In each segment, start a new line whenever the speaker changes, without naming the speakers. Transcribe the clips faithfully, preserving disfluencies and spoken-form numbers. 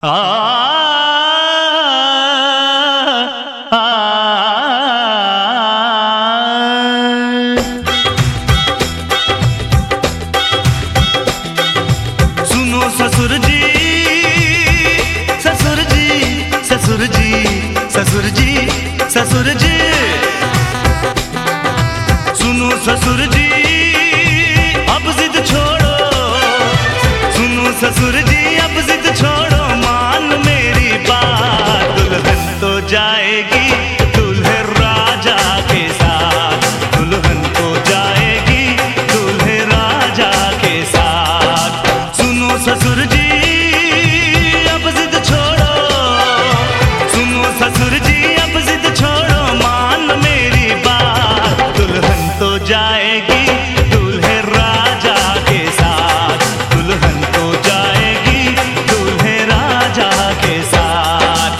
आ, आ, आ, सुनो ससुर जी ससुर जी ससुर जी ससुर जी ससुर जी सुनो ससुर जी अब जिद छोड़ो। सुनो ससुर जी अब जिद छोड़ो, मान मेरी बात। दुल्हन तो जाएगी दूल्हे राजा के साथ, दुल्हन तो जाएगी दूल्हे राजा के साथ। सुनो ससुर जी अब जिद छोड़ो। सुनो ससुर जी अब जिद छोड़ो, मान मेरी बात। दुल्हन तो जाएगी दूल्हे राजा के साथ, दुल्हन तो जाएगी दूल्हे राजा के साथ।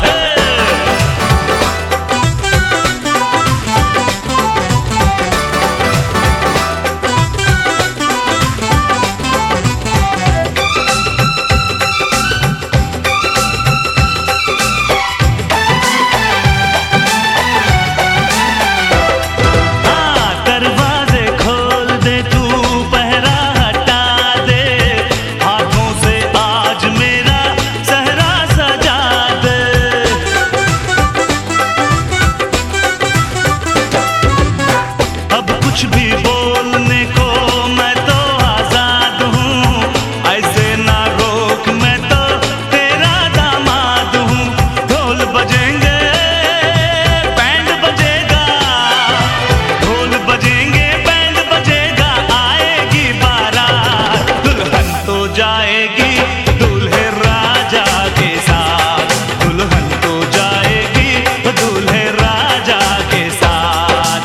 कुछ भी बोलने को मैं तो आजाद हूँ, ऐसे ना रोक, मैं तो तेरा दामाद हूँ। ढोल बजेंगे बैंड बजेगा, ढोल बजेंगे बैंड बजेगा, आएगी बारात। दुल्हन तो जाएगी दूल्हे राजा के साथ, दुल्हन तो जाएगी दूल्हे राजा के साथ।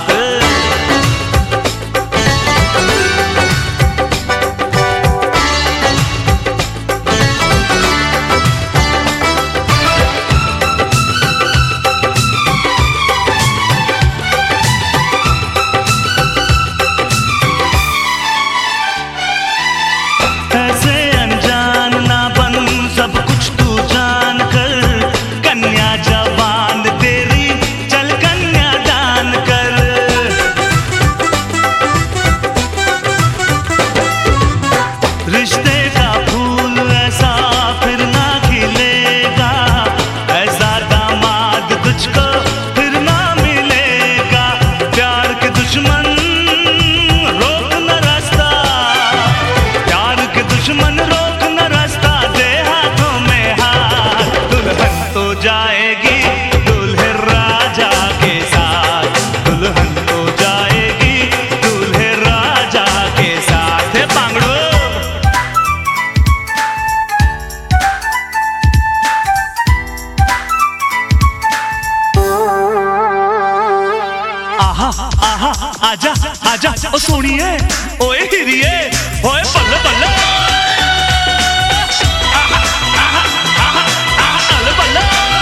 ऐसे अनजान ना बन, सब कुछ तू जान कर। कन्या जवान तेरी, चल कन्या दान कर। रिश्ते का फूल ऐसा फिर ना खिलेगा, ऐसा दामाद तुझको फिर ना मिलेगा। प्यार के दुश्मन रोक न रास्ता, प्यार के दुश्मन रोक न रास्ता, दे हाथों में हाथ। दुल्हन तो जाएगी दूल्हे राजा के साथ, दुल्हन तो जाएगी दूल्हे राजा के साथ। हे पांगड़ो, आहा आहा आजा आजा ओ सोनिए, ओए हिरिए, ओए बल्ले बल्ले, आहा आहा आहा आहा अले बल्ले,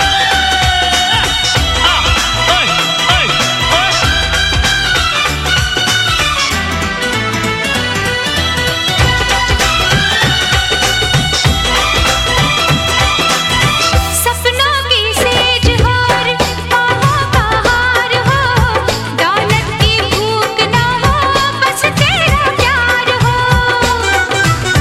आह ओए ओए ओए।
सपनों की सेज हार, बाहों का हार हो, दौलत की भूख ना हो, बस तेरा प्यार हो।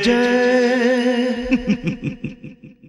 जय